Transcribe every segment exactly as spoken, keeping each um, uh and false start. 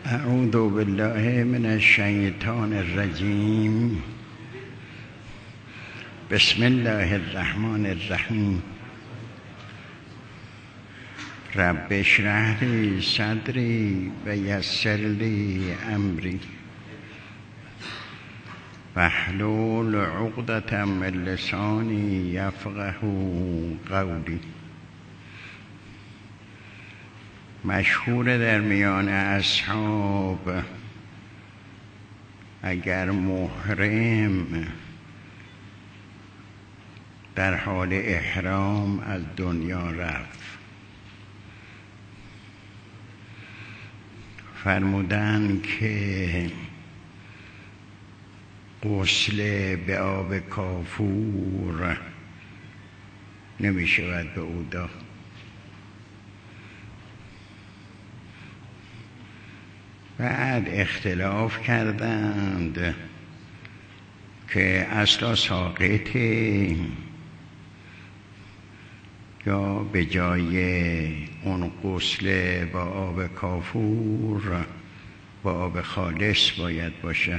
اعوذ بالله من الشیطان الرجیم. بسم الله الرحمن الرحیم. رب اشرح لی صدری و یسر لی امری واحلل عقدة من لسانی یفقه قولی. مشهور در میان اصحاب اگر محرم در حال احرام از دنیا رفت، فرمودن که غسل به آب کافور نمی شود به او داد. بعد اختلاف کردند که اصلا ساقطه یا به جای اون غسل با آب کافور با آب خالص باید باشه.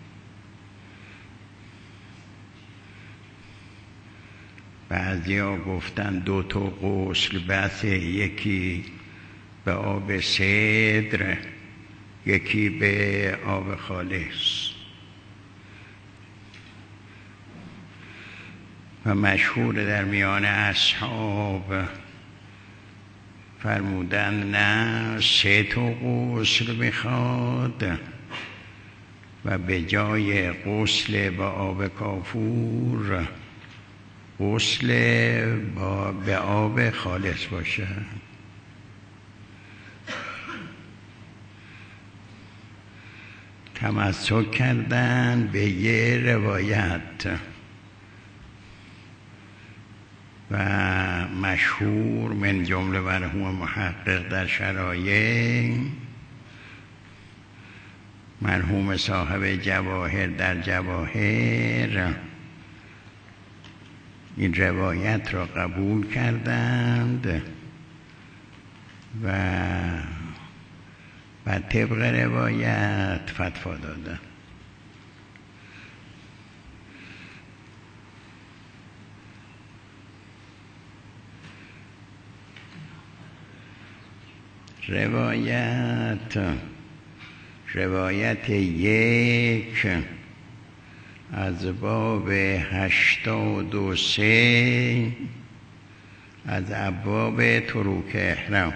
بعضیا گفتن دو تا غسل بس، یکی به آب سدر یکی به آب خالص. و مشهور در میان اصحاب فرمودن نه، سه تا غسل میخواد و به جای غسل با آب کافور غسل با به آب خالص باشه. تمسک کردن به یه روایت و مشهور من جمله مرحوم محقق در شرایع، مرحوم صاحب جواهر در جواهر، این روایت را قبول کردند و و طبق روایت فتوا دادن. روایت روایت یک از باب هشتاد و سه از ابواب تروک احرام،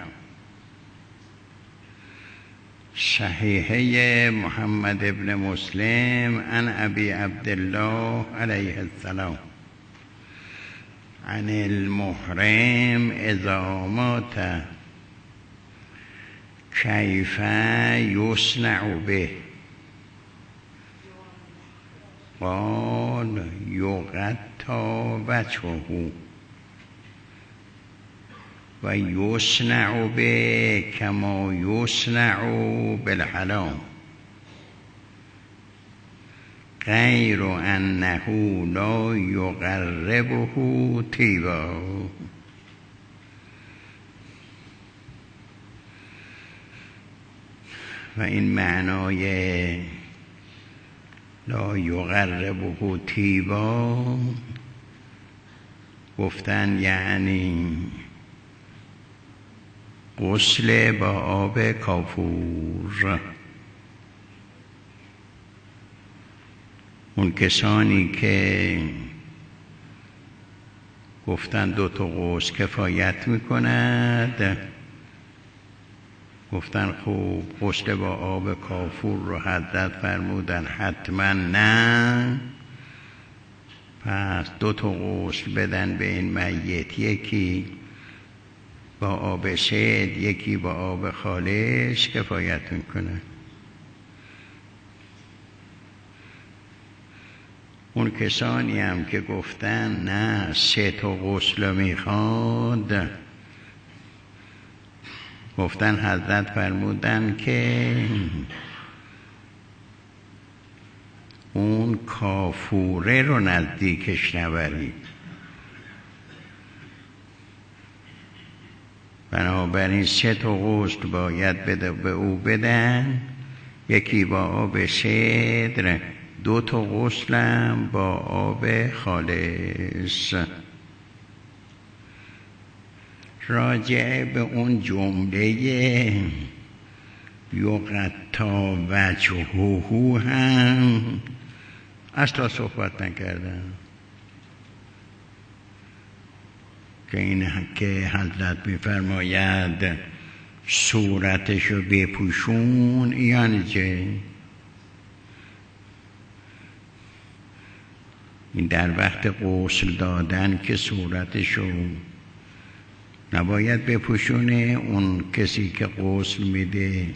صحیحه محمد ابن مسلم عن ابی عبدالله علیه السلام عن المحرم اذا مات کیف یصنع به، قال یغطی وجهه و یصنع به کما یصنع بالحلام غیر انه لا یقربه طیبا. و این معنای لا یقربه طیبا گفتن یعنی غسل با آب کافور. اون کسانی که گفتن دو تا غسل کفایت میکند، گفتن خوب غسل با آب کافور رو حضرت فرمودن حتما نه، پس دو تا غسل بدن به این میت، یکی با آب سد یکی با آب خالص کفایت میکنه. اون کسانی هم که گفتن نه سه تا غسل میخواد، گفتن حضرت فرمودن که اون کافوره رو نزدیکش نبرید. بنابراین سه تا غسل باید بده به او بدن یکی با آب سدر، دو تا غسلم با آب خالص. راجع به اون جمله یغطا وجهه هم اصلا صحبت نکردم که این که حضرت می‌فرماید صورتشو بپوشون، یعنی چه؟ این در وقت غسل دادن که صورتشو نباید بپوشونه. اون کسی که غسل میده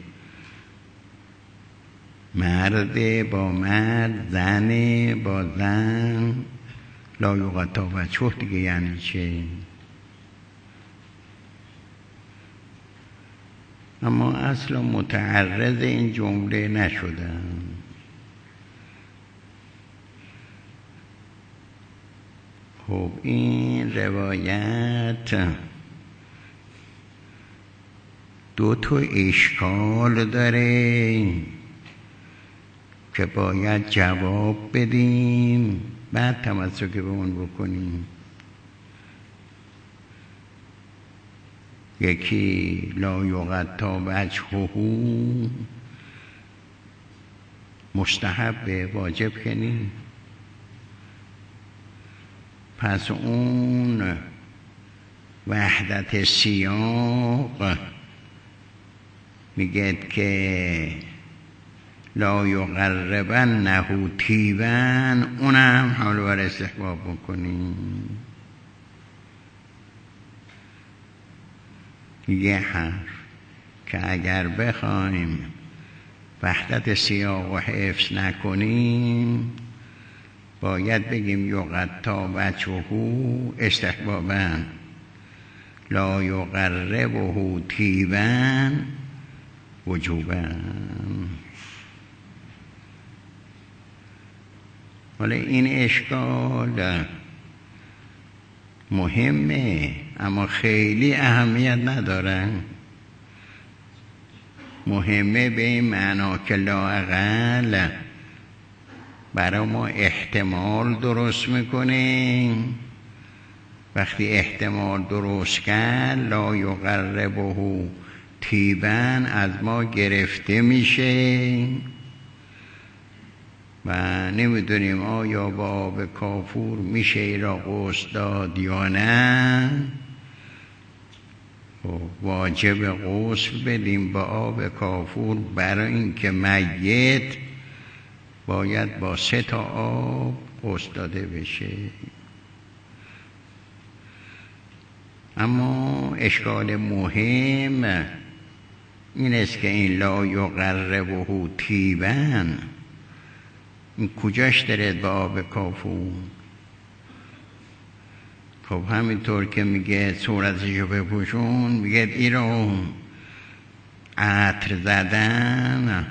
مرد با مرد، زن با زن، لا یغطا وجهه دیگه یعنی چه؟ اما اصلا متعرض این جمله نشدم. خب این روایت دو تا اشکال داره که باید جواب بدیم، بعد تمسک به اون بکنیم. یکی لا یغطا وجهه مستحب، واجب که نیست. پس اون وحدت سیاق میگه که لا یقربنه طیبا، اونم حول بر استحباب بکنیم. یه حرف که اگر بخوایم وحدت سیاق و حفظ نکنیم باید بگیم یغطا وجهه استحبابا، لا یقربه طیبا وجوبا. ولی این اشکال مهمه اما خیلی اهمیت نداره. مهمه به این معنا که لااقل برای ما احتمال درست میکنه. وقتی احتمال درست کرد لا یقربه طیبا از ما گرفته میشه و نمیدونیم آیا با آب کافور میشه ای را غسل داد یا نه. واجب غسل بدیم با آب کافور، برای اینکه میت باید با سه تا آب غسل داده بشه. اما اشکال مهم این است که این لا یقربه طیبا این کجاش دارد با آب کافور؟ خب همینطور که میگه صورتشو بپوشون، میگه این رو عطر زدن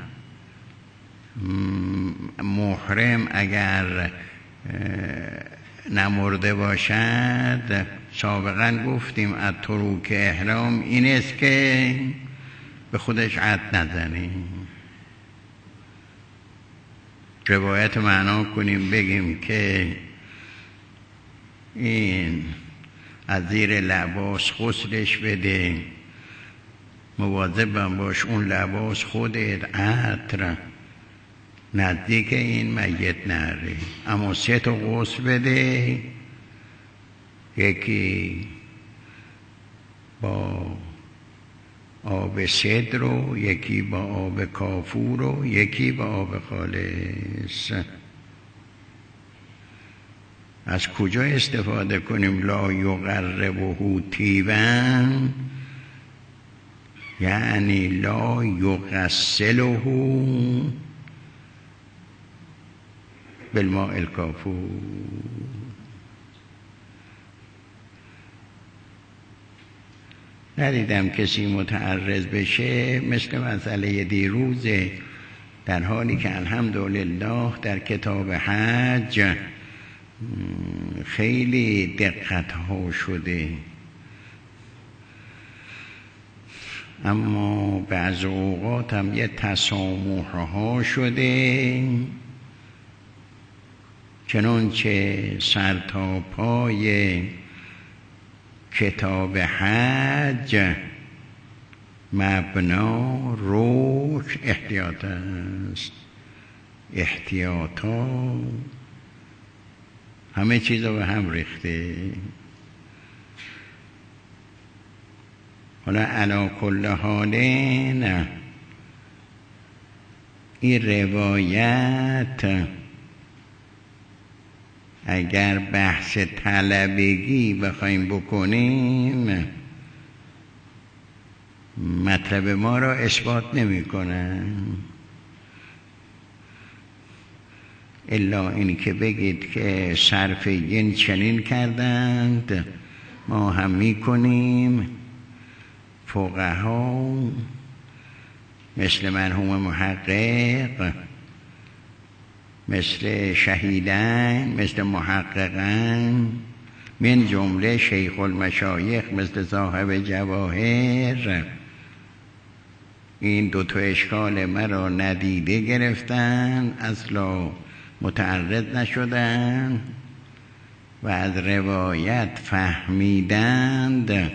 محرم اگر نمرده باشد، سابقا گفتیم از طرق احرام این است که به خودش عطر نزنه. روایت معنا کنیم بگیم که این از زیر لباس غسلش بده، مواظبم باش اون لباس خودت عطر نزدیک این میت نره. اما سه تا غسل بده، یکی با آب سدر و یکی با آب کافور و یکی با آب خالص. از کجا استفاده کنیم لا یقربه طیبا؟ یعنی لا یغسله بالماء الکافور. ندیدم کسی متعرض بشه مثل مسئله دیروزه، در حالی که الحمدلله در کتاب حج خیلی دقت ها شده. اما بعض اوقات هم یه تسامح ها شده، چنانچه سر تا پای کتاب حج مبنا رکن احتیاط است. احتیاطا همه چیز رو به هم ریخته. حالا علا کل حالین این روایت اگر بحث طلبگی بخوایم بکنیم مطلب ما را اثبات نمی کنن، الا این که بگید که صرفیین چنین کردند ما هم می کنیم. فقها مثل مرحوم محقق، مثل شهیدان، مثل محققان، من جمله شیخ المشایخ مثل صاحب جواهر، این دو تا اشکال مرا ندیده گرفتن، اصلا متعرض نشدن و از روایت فهمیدند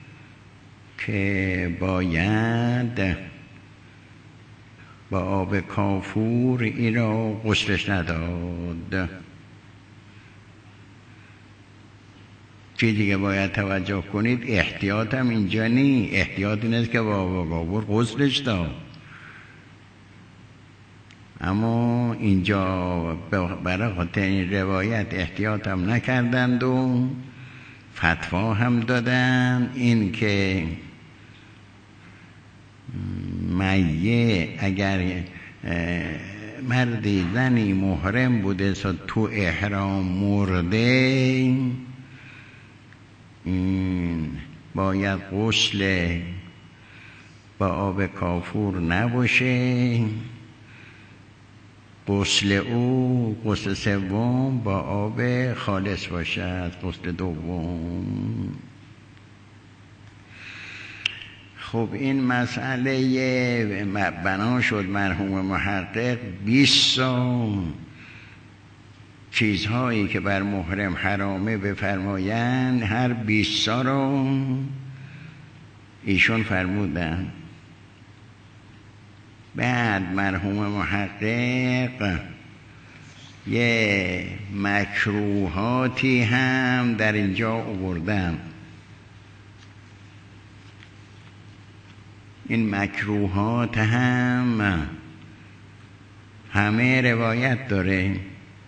که باید با آب کافور این را غسلش نداد. چی دیگه باید توجه کنید؟ احتیاط هم اینجا نی. احتیاط این است که با آب کافور غسلش داد، اما اینجا برای خاطر این روایت احتیاط هم نکردند و فتوا هم دادن این که میه اگر مردی زنی محرم بوده تو احرام مرده این باید غسل با آب کافور نباشه، غسل او غسل سوم با آب خالص باشد، غسل دوم. خب این مسئله بنا شد مرحوم محقق بیست سال چیزهایی که بر محرم حرامه بفرمایند، هر بیست سال رو ایشون فرمودن. بعد مرحوم محقق یه مکروهاتی هم در اینجا آوردن. این مکروهات هم همه روایت داره،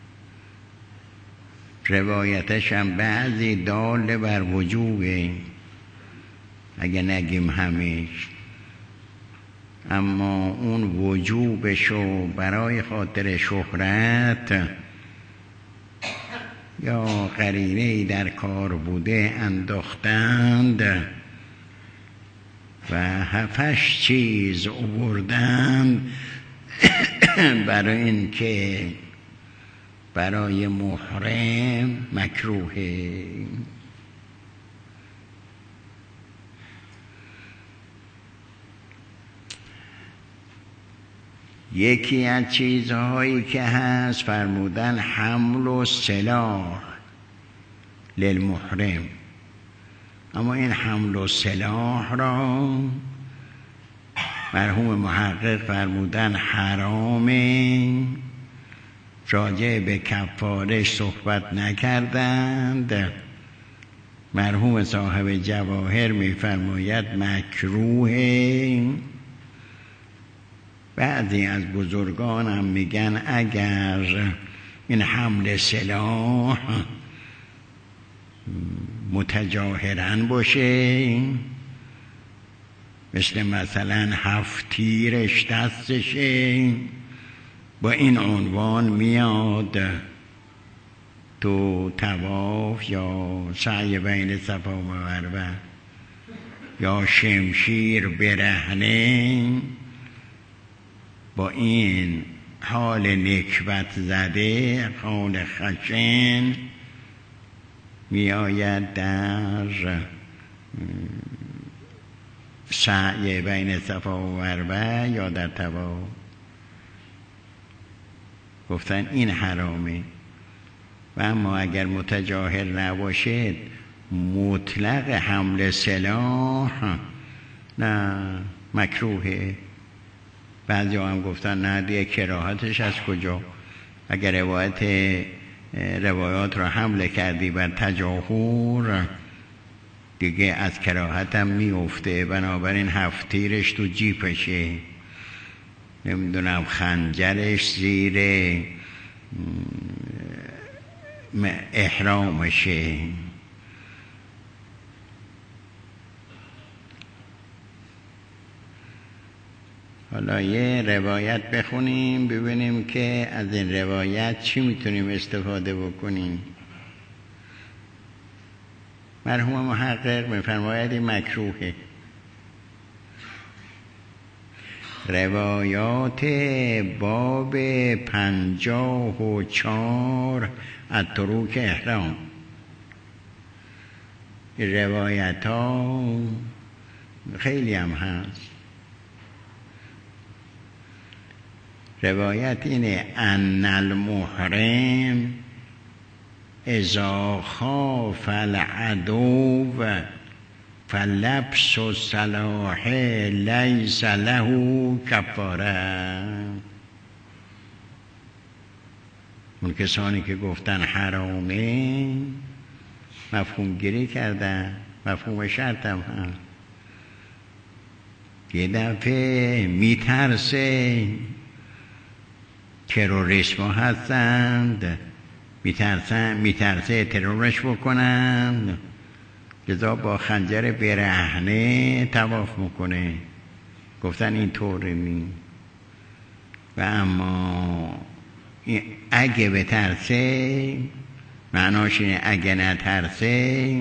روایتش هم بعضی دال بر وجوبه اگه نگیم همیش، اما اون وجوبشو برای خاطر شهرت یا قرینه‌ای در کار بوده انداختند و هفتش چیز آوردند برای این که برای محرم مکروهه. یکی از چیزهایی که هست فرمودن حمل و سلاح للمحرم، اما این حمل و سلاح را مرحوم محقق فرمودن حرامه، راجع به کفارش صحبت نکردند. مرحوم صاحب جواهر میفرماید مکروه. بعضی از بزرگان هم میگن اگر این حمل سلاح متجاهرن باشه، مثل مثلا هفت تیرش دستشه، با این عنوان میاد تو طواف یا سعی بین صفا و مروه، یا شمشیر برهنه، با این حال نکبت زده، حال خشن می آید در سعی بین صفا و مروه یا در توا. گفتن این حرامه. و اما اگر متجاهر نباشد مطلق حمل سلاح نه مکروهه. بعضی هم گفتن نه دیگه کراهتش از کجا؟ اگر روایت روایات را حمله کردی بر تجاهر دیگه از کراهت هم میفته، بنابراین هفت تیرش تو جیبشه، نمیدونم خنجرش زیر احرامشه. حالا یه روایت بخونیم ببینیم که از این روایت چی میتونیم استفاده بکنیم. مرحوم محقق میفرماید این مکروهه. روایات باب پنجاه و چار از طرق احرام، روایت ها خیلی هم هست. روایت اینه ان المحرم اذا خاف العدو فلبس السلاح لیس له کفاره. اون کسانی که گفتن حرامه مفهوم گیری کردن، مفهوم شرط هم هست. یه دفعه میترسه تروریسم هستند، میترسن میترسه ترورش بکنند، لذا با خنجر برهنه طواف میکنه. گفتن این طوری نی. و اما اگه بترسه معناش اینه اگه نترسه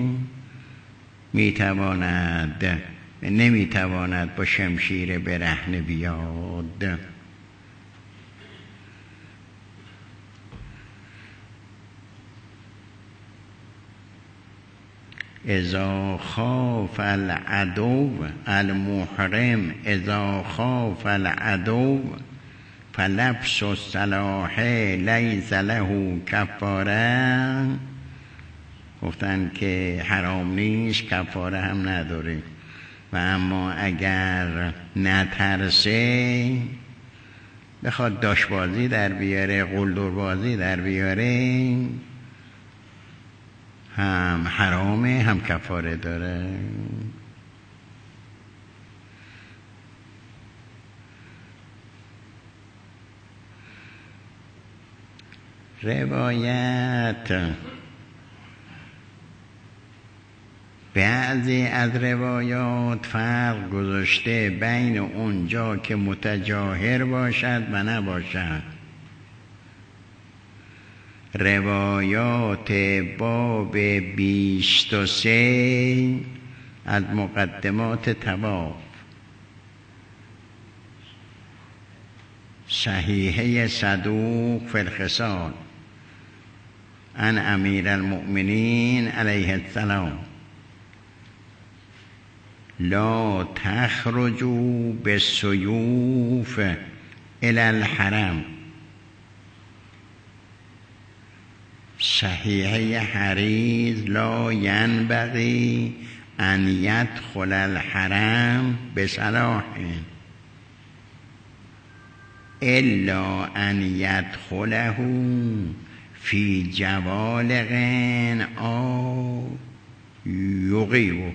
میتواند نمیتواند با شمشیر برهنه بیاد. اذا خاف العدو المحرم اذا خاف العدو فلبس السلاح لیس له کفاره. گفتن که حرام نیست، کفاره هم نداره. و اما اگر نترسه بخواد داشبازی در بیاره، قلدربازی در بیاره، هم حرامه هم کفاره داره. روایت بعضی از روایات فرق گذاشته بین اونجا که متجاهر باشد و نباشد. روایات باب بیست و سه از مقدمات طواف، صحیحه صدوق فی الخصال عن امیر المؤمنین علیه السلام لا تخرجوا بالسیوف الی الحرم، صحیحه حریز لا ینبغی ان یدخل الحرم بسلاح الا ان یدخله فی جوالق او یقیبه.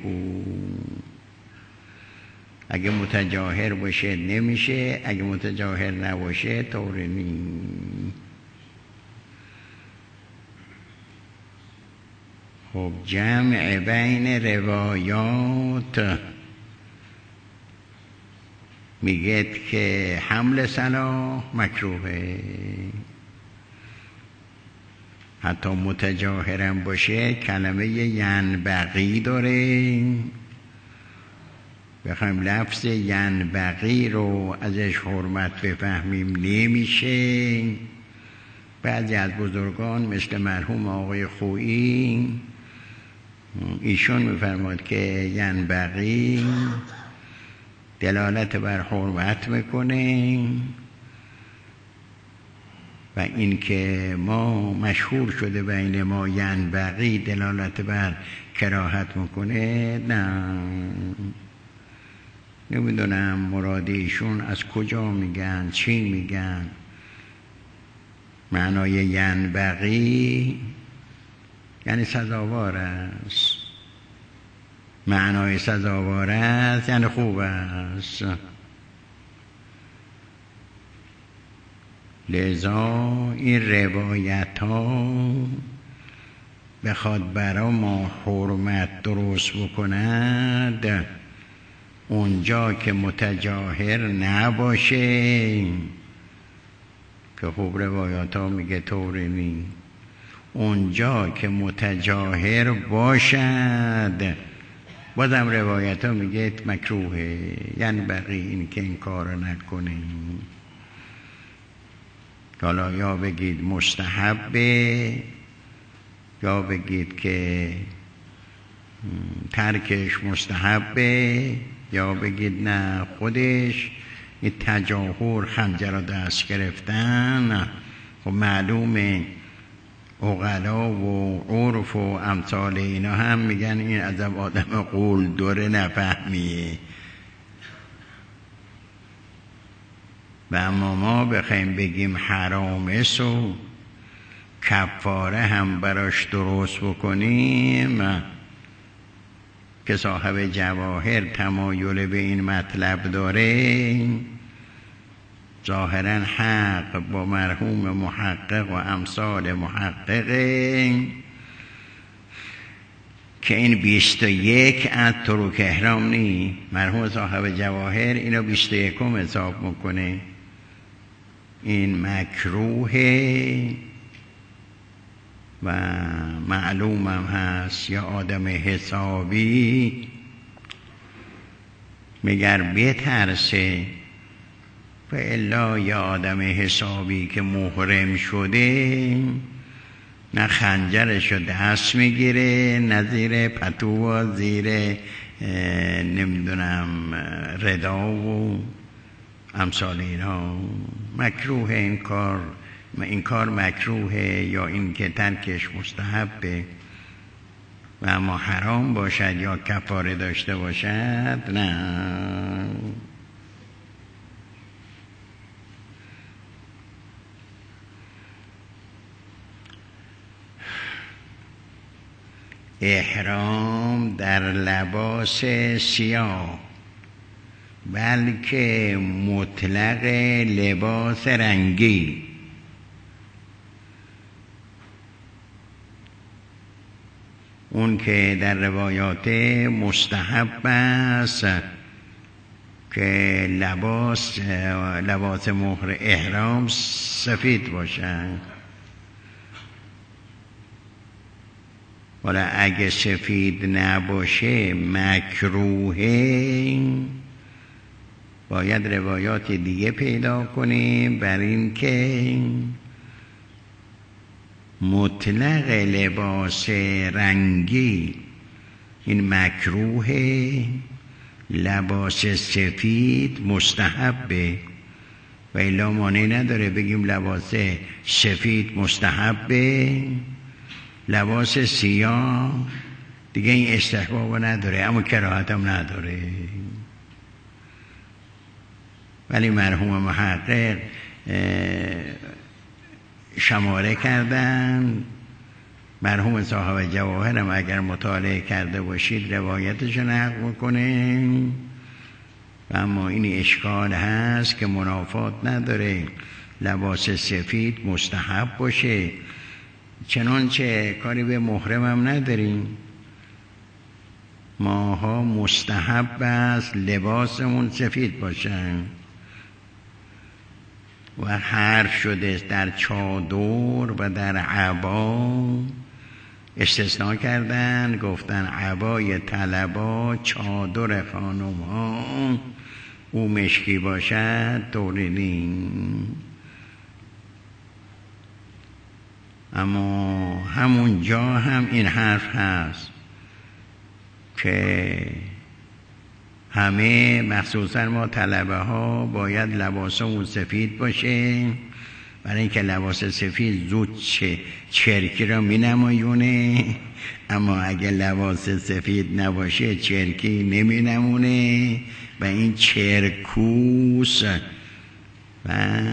اگه متجاهر باشه نمیشه، اگه متجاهر نباشه طوری نیست. خب جمع بین روایات میگه که حمل سلاح مکروهه، حتی متجاهرم باشه کلمه ینبغی داره. بخوایم لفظ ینبغی رو ازش حرمت بفهمیم نمیشه. بعضی از بزرگان مثل مرحوم آقای خویی ایشون میفرماد که ینبغی دلالت بر حرمت میکنه و این که ما مشهور شده بین ما ینبغی دلالت بر کراهت میکنه. نه، نمیدونم مراد ایشون از کجا میگن، چی میگن. معنای ینبغی یعنی سزاوار است، معنای سزاوار است یعنی خوب است. لذا این روایت ها بخواد برا ما حرمت درست بکند، اونجا که متجاهر نباشه، که خوب روایات ها میگه طوری نی، اونجا که متجاهر باشد بازم روایت ها میگه مکروهه، یعنی بقیه این که این کار نکنیم. حالا یا بگید مستحبه، یا بگید که ترکش مستحبه، یا بگید نه خودش این تجاهر خنجر را دست گرفتن. خب معلومه عقلا و عرف و امثال اینا هم میگن این از آدم قول دوره نفهمیه. و اما ما بخوایم بگیم حرامه سو کفاره هم براش درست بکنیم، که صاحب جواهر تمایل به این مطلب داره، ظاهرا حق با مرحوم محقق و امثال محققه که این بیست و یک از ترک احرام نی. مرحوم صاحب جواهر اینو بیست و یکم حساب میکنه. این مکروه و معلومم هست یا آدم حسابی مگر بترسه، و الا یا آدم حسابی که محرم شده نه خنجرش رو دست میگیره، نه زیر پتو و زیر نمیدونم ردا و امثال اینا. مکروه این کار، این کار مکروهه، یا این که ترکش مستحبه. و اما حرام باشد یا کفاره داشته باشد نه. احرام در لباس سیاه، بلکه مطلق لباس رنگی. اون که در روایات مستحب است که لباس لباس مهر احرام سفید باشد. ولی اگه سفید نباشه مکروهه، باید روایات دیگه پیدا کنیم بر این که مطلق لباس رنگی این مکروهه، لباس سفید مستحبه. و الا مانعی نداره بگیم لباس سفید مستحبه، لباس سیاه دیگه این استحباب نداره اما کراهت هم نداره. ولی مرحوم محقق شماره کردن. مرحوم صاحب جواهر هم اگر مطالعه کرده باشید روایتش نقل میکنه. اما این اشکال هست که منافات نداره لباس سفید مستحب باشه، چنانچه کاری به محرم هم نداریم. ماها مستحب است لباسمون سفید باشن. و حرف شده در چادر و در عبا استثناء کردن، گفتن عبای طلبا چادر خانم ها او مشکی باشد طوری نیم. اما همون جا هم این حرف هست که همه مخصوصا ما طلبه ها باید لباسمون سفید باشه، برای اینکه لباس سفید زود چه چرکی را می نمایونه، اما اگه لباس سفید نباشه چرکی نمی نمونه و این چرکوس و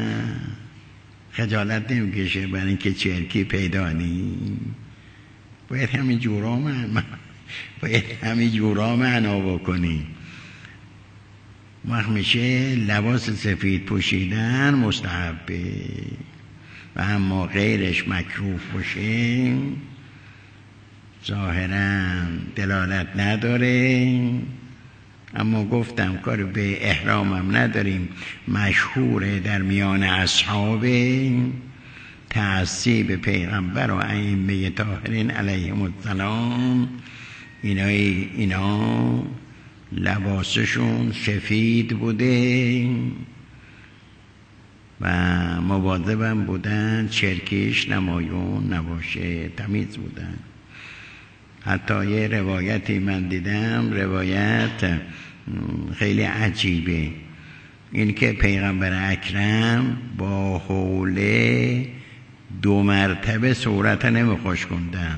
خجالت نمی کشه برای اینکه چرکی پیدا نی. باید همین جورا من باید همین جورا معنا بکنی. وقت میشه لباس سفید پوشیدن مستحبه و اما غیرش مکروه باشه ظاهرا دلالت نداره. اما گفتم کار به احرامم نداریم، مشهوره در میان اصحاب تعصیب پیغمبر و ائمه طاهرین علیهم السلام اینا اینا لباسشون سفید بوده و مواظبم بودن چرکیش نمایون نباشه، تمیز بودن. حتی یه روایتی من دیدم، روایت خیلی عجیبه، این که پیغمبر اکرم با حوله دو مرتبه صورت نمی خشکوندن.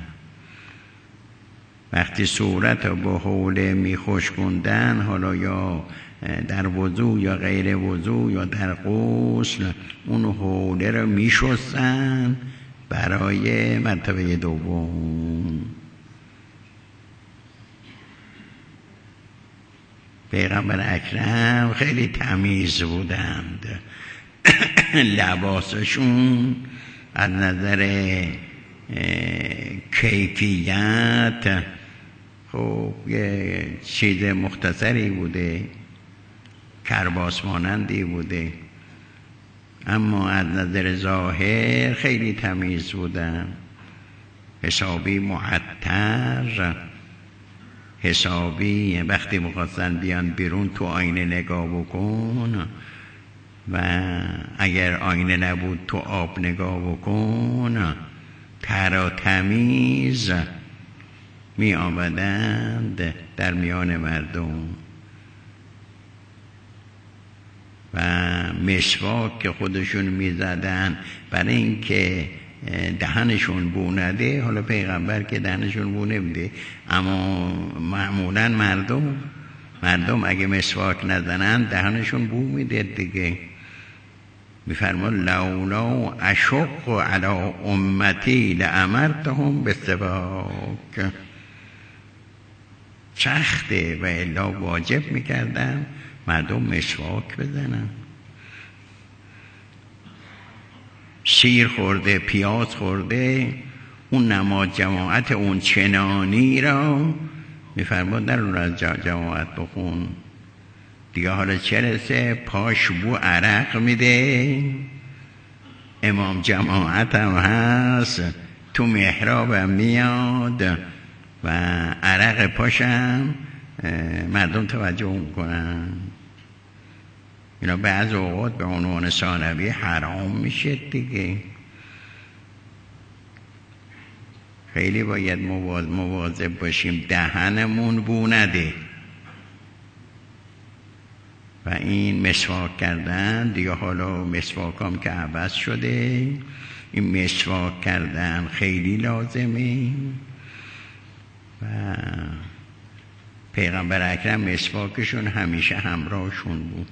وقتی صورت رو با حوله می خشکوندن، حالا یا در وضو یا غیر وضو یا در غسل، اون حوله رو می شستن برای مرتبه دوم. پیغمبر اکرم خیلی تمیز بودند لباسشون از نظر کیفیت خب یه چیز مختصری بوده، کرباس مانندی بوده، اما از نظر ظاهر خیلی تمیز بودن، حسابی معطر، حسابی وقتی مخواستن بیان بیرون تو آینه نگاه بکن و اگر آینه نبود تو آب نگاه بکن، تر و تمیز می آمدند در میان مردم. و مسواک که خودشون می زدن برای اینکه دهنشون بو نده. حالا پیغمبر که دهنشون بو نمیده، اما معمولا مردم مردم اگه مسواک نزنن دهنشون بو میده دیگه. میفرمان لولا اشق علی امتی لامرتهم بالسواک، سخته و الا واجب میکردم مردم مسواک بزنن. شیر خورده، پیاز خورده، اون نماز جماعت اون چنانی را میفرماد در اون از جماعت بخون دیگه. حالا چه رسه پاش بو عرق میده، امام جماعت هم هست تو محرابم میاد و عرق پاشم مردم توجه میکنن. اینا بعض اوقات به عنوان ثانوی حرام میشه دیگه. خیلی باید مواظب باشیم دهنمون بو نده. و این مسواک کردن دیگه، حالا مسواک هم که عوض شده، این مسواک کردن خیلی لازمه. و پیغمبر اکرم مسواکشون همیشه همراهشون بود.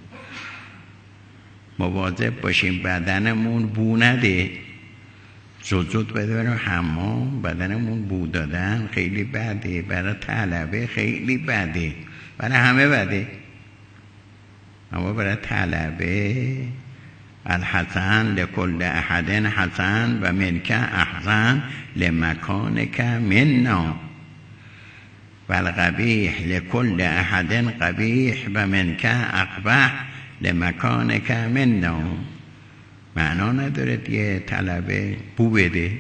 مواظب باشیم بدنمون بو نده. زود زود بدونم حمام، بدنمون بو دادن خیلی بده، برای طلبه خیلی بده، برای همه بده، اما برای طلبه الحسن لکل احد حسن و منک احسن لمکانک منا و القبیح لکل احد قبیح و منک اقبح لمکانک منا. معنا نداره یه طلبه بو بده،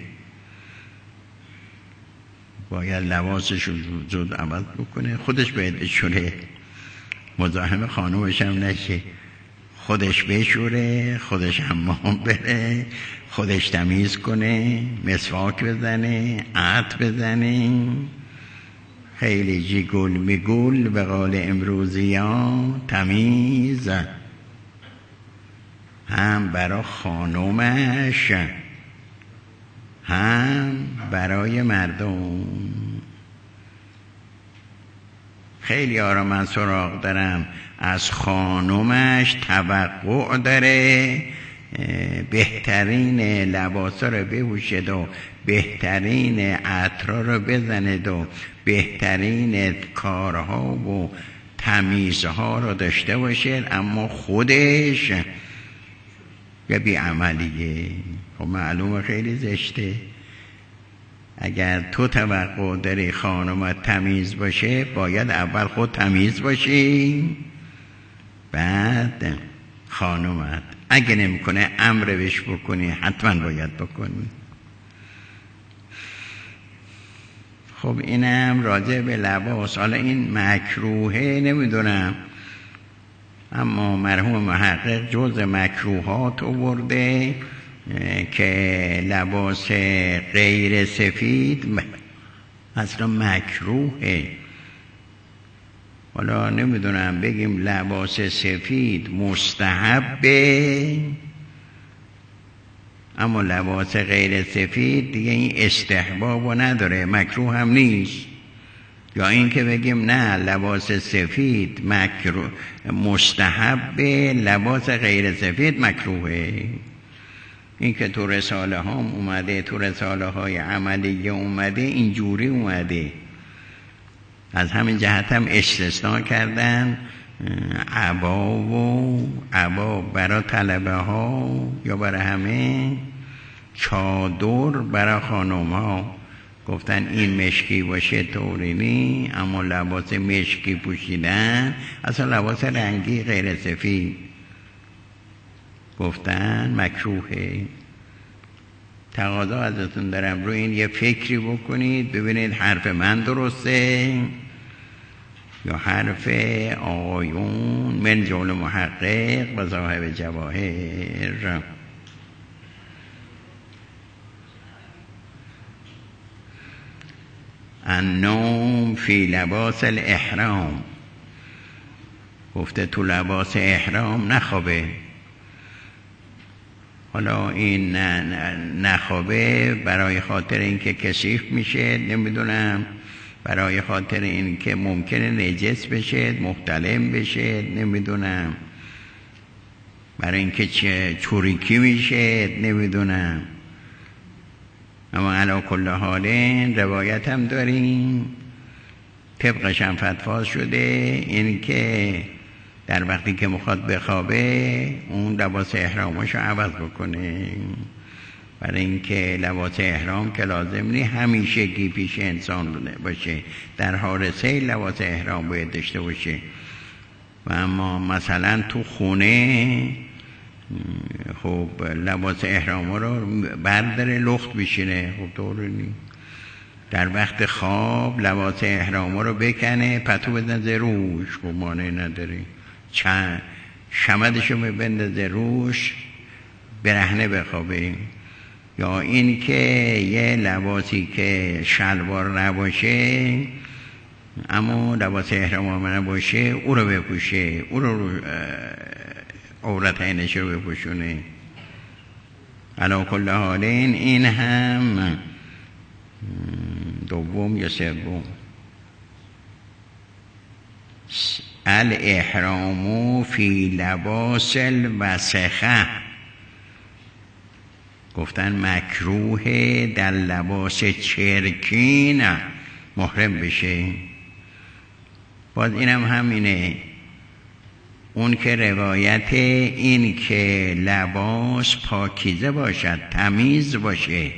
باید لباسش رو زود عوض بکنه، خودش باید بشوره، مزاحم خانومش هم نشه، خودش بشوره، خودش حمام بره، خودش تمیز کنه، مسواک بزنه، عطر بزنه، خیلی جیگول میگول به قول امروزی ها تمیز، هم برای خانومش هم برای مردم. خیلی ها را من سراغ دارم از خانومش توقع داره بهترین لباسا رو بپوشد و بهترین عطرا رو بزند و بهترین کارها و تمیزها رو داشته باشه، اما خودش یه بیعملیه. خب معلومه خیلی زشته. اگر تو توقع داری خانومت تمیز باشه، باید اول خود تمیز باشی بعد خانومت. اگه نمیکنه امر بهش بکنی، حتما باید بکنی. خب اینم راجع به لباس. حالا این مکروهه نمیدونم، اما مرحوم محقق جز مکروهات آورده که لباس غیر سفید اصلا مکروهه. حالا نمیدونم بگیم لباس سفید مستحبه، اما لباس غیر سفید دیگه این استحبابو نداره، مکروه هم نیست. یا این که بگیم نه لباس سفید مکروه مستحبه، لباس غیر سفید مکروهه. این که تو رساله ها اومده، تو رساله های عملیه اومده، اینجوری اومده. از همین جهت هم استثناء کردن عبا و عبا برای طلبه ها یا برای همه، چادر برای خانم ها. گفتن این مشکی باشه طورینی، اما لباس مشکی پوشیدن، اصلا لباس رنگی غیر سفید گفتن مکروهه. تقاضا ازتون دارم روی این یه فکری بکنید، ببینید حرف من درسته یا حرف آقایون من جمله محقق و صاحب جواهر. النوم فی لباس الاحرام. گفته تو لباس احرام نخوابه. حالا این نخوابه برای خاطر اینکه کثیف میشه، نمیدونم برای خاطر اینکه ممکنه نجس بشه، محتلم بشه، نمیدونم برای اینکه چه چوریکی میشه، نمیدونم. اما علی کل حال روایت هم داریم طبقش هم فتوا شده، این که در وقتی که میخواد بخوابه اون لباس احراماشو عوض بکنه، برای اینکه لباس احرام که لازم نی همیشگی پیش انسان باشه، در حال سیل لباس احرام باید داشته باشه. و اما مثلا تو خونه خب لباس احرام رو برداره لخت بشینه، خب طور نی. در وقت خواب لباس احرام رو بکنه پتو بزنه روش، خب مانع نداره. چند شمدشو بندازه روش برهنه بخوابه. یا این که یه لباسی که شلوار نباشه اما لباس احرام نباشه او رو بپوشه، او رو عورت عینش رو بپوشونه. علی کل حال این هم دوم یا سوم. الاحرام فی لباس الوسخه. گفتن مکروه در لباس چرکین محرم بشه. باز اینم همینه، اون که روایت این که لباس پاکیزه باشد، تمیز باشه،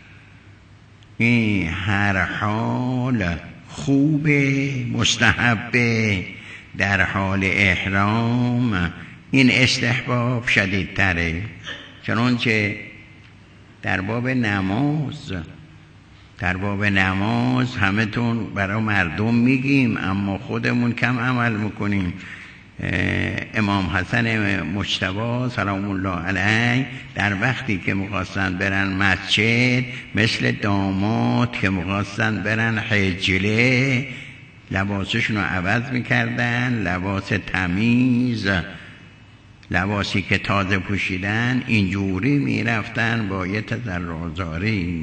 این هر حال خوبه، مستحبه. در حال احرام این استحباب شدیدتره، چنانچه در باب نماز در باب نماز همه تون برای مردم میگیم اما خودمون کم عمل میکنیم. امام حسن مجتبی سلام الله علیه در وقتی که می‌خواستن برن مسجد، مثل داماد که می‌خواستن برن حجله، لباسشون رو عوض میکردن، لباس تمیز، لباسی که تازه پوشیدن، اینجوری میرفتن با یه تضرع‌زاری.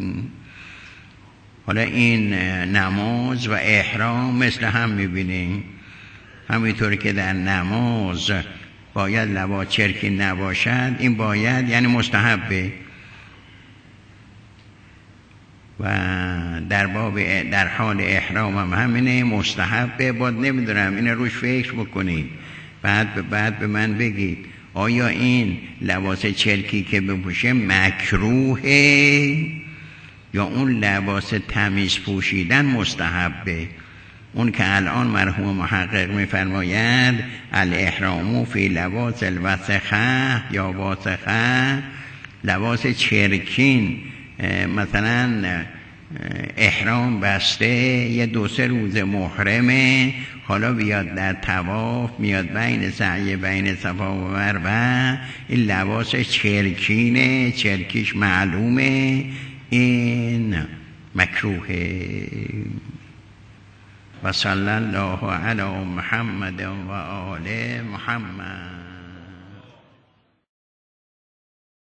حالا این نماز و احرام مثل هم میبینیم، همینطور که در نماز باید لباس چرکین نباشد، این باید یعنی مستحبه، و در باب در حال احرام هم همینه، مستحبه. باید نمیدونم این روش فکر بکنید، بعد به بعد به من بگید آیا این لباس چرکی که بپوشه مکروهه یا اون لباس تمیز پوشیدن مستحبه؟ اون که الان مرحوم محقق میفرماید الاحرام فی لباس الوسخه یا واسخه، لباس چرکین، مثلا احرام بسته یه دو سه روز محرمه، حالا بیاد در طواف، میاد بین سعی بین صفا و مروه، این لباس چرکینه، چرکیش معلومه، این مکروهه. و صلی الله علی محمد و آل محمد.